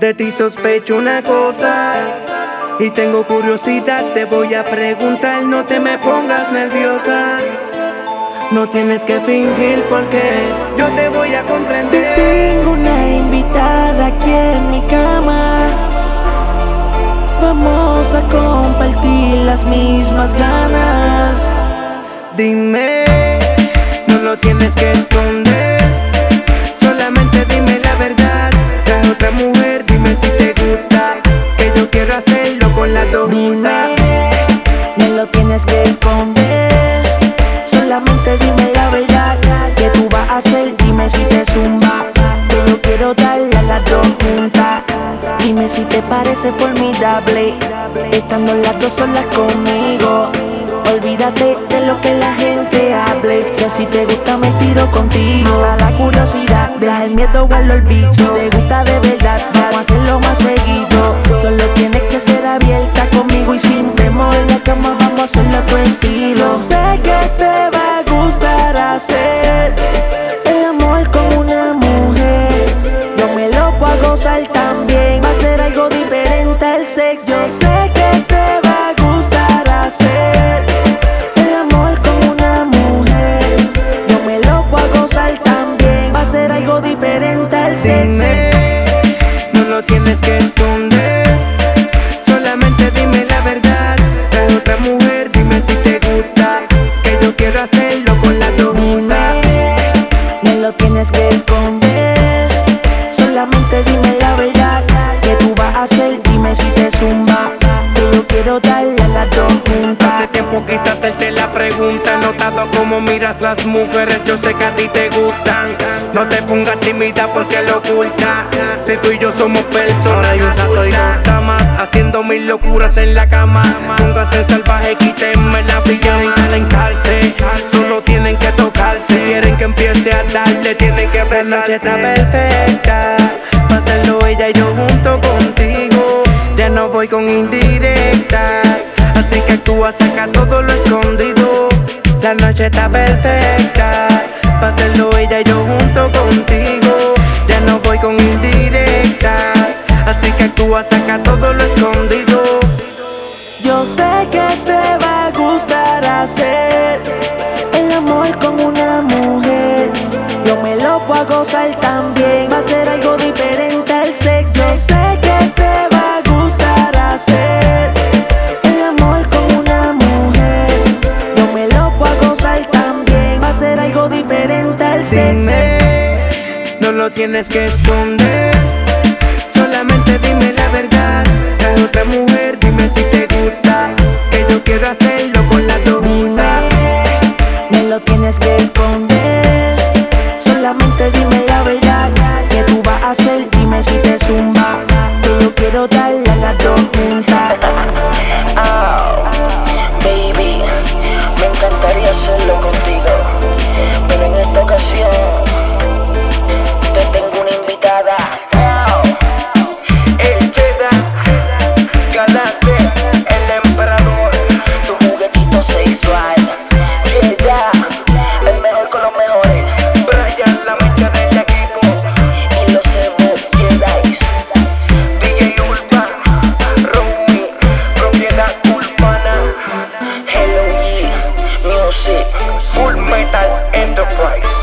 De ti sospecho una cosa y tengo curiosidad, te voy a preguntar, no te me pongas nerviosa. No tienes que fingir porque yo te voy a comprender. Tengo una invitada aquí en mi cama. Vamos a compartir las mismas ganas. Dime, no lo tienes que esconder, solamente dime la verdad. Trae otra mujer, dime si te gusta, que yo quiero hacerlo con las dos juntas. No lo tienes que esconder, solamente dime la verdad. ¿Qué tú vas a hacer? Dime si te zumba, que yo quiero darle a las dos juntas. Dime si te parece formidable, estando las dos solas conmigo. Olvídate de lo que la gente hable. Si así te gusta me tiro contigo. Mata la curiosidad, deja el miedo o el olvido. Si te gusta de verdad, vamos a hacerlo más seguido. Solo tienes que ser abierta conmigo y sin temor. En la cama vamos a hacerlo a tu estilo. Sé que te va a gustar hacer el amor con una mujer. Yo me lo voy a gozar también. Va a ser algo diferente al sexo. Yo sé que te va a gustar hacer el amor con una mujer. Yo me lo voy a gozar también. Va a ser algo diferente al sexo. Dime, no lo tienes que esconder, solamente dime la verdad. Trae otra mujer, dime si te gusta, que yo quiero hacerlo con las dos juntas. No lo tienes que esconder, solamente dime la verdad. ¿Qué tú vas a hacer? Dime si te zumba, que yo quiero darle a las dos juntas. Hace tiempo quise hacerte la pregunta, notado cómo miras las mujeres, yo sé que a ti te gustan. No te pongas tímida porque lo oculta, si tú y yo somos personas y un sato y dos damas, haciendo mil locuras en la cama. Póngase salvaje, quítenme la silla, quieren calentarse, solo tienen que tocarse. Si quieren que empiece a darle, tienen que ver. La noche está perfecta, pa' hacerlo ella y yo junto contigo. Ya no voy con indirectas, así que actúa, saca todo lo escondido. La noche está perfecta, pa' hacerlo ella y yo junto contigo. Ya no voy con indirectas, así que actúa, saca todo lo escondido. Yo sé que te va a gustar hacer el amor con una mujer. Yo me lo voy a gozar también. Va a ser algo diferente al sexo. Yo sé que te va a gustar hacer el amor con una mujer. Yo me lo voy a gozar también. Va a ser algo diferente al sexo. Dime, no lo tienes que esconder, solamente dime la verdad. Trae otra mujer, dime si te gusta, que yo quiero hacerlo con las dos juntas. No lo tienes que esconder, solamente dime la verdad. ¿Qué tú vas a hacer? Dime si te zumba, que yo quiero darle a las dos juntas. Oh, baby, me encantaría hacerlo contigo, pero en esta ocasión te tengo una invitada. Oh, el Jedi, Galante, el emperador, tu juguetito sexual. Yeah, el mejor con los mejores. Brian, la mente del equipo, y los Jedi. DJ Urban, Romy, propiedad urbana. Hello Music, Full Metal Enterprise.